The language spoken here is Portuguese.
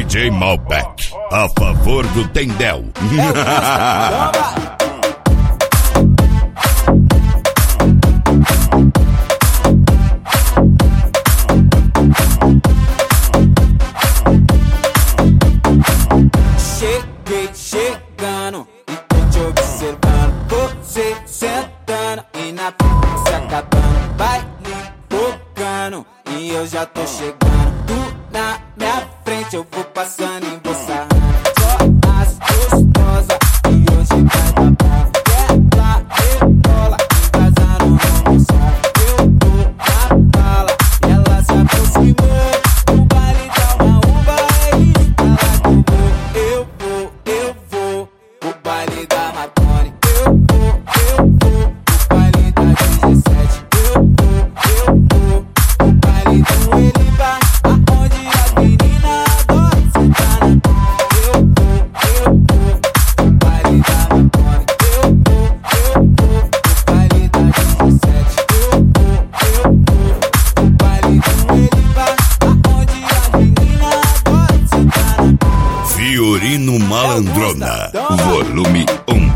DJ Malbec, a favor do Tendel. Cheguei chegando e tô te observando. Você sentando e na frente se acabando. Baile tocando e eu já tô chegando. Tu na minha frente, eu vou passando em você. Só as gostosas e hoje vai babar. Ela rebola, embasando no moçar. Eu tô na bala e ela se aproximou. O baile dá uma uva e ela que eu vou. O baile da Marconi. Eu vou. O baile da 17. Eu vou. O baile do Elipa, aonde as meninas adoram sentar na cama. Eu vou. O baile da Marconi. Eu vou. O baile da 17. Eu vou. O baile do Elipa, aonde as meninas adoram sentar na cama. Fiorino Malandrona, volume 1.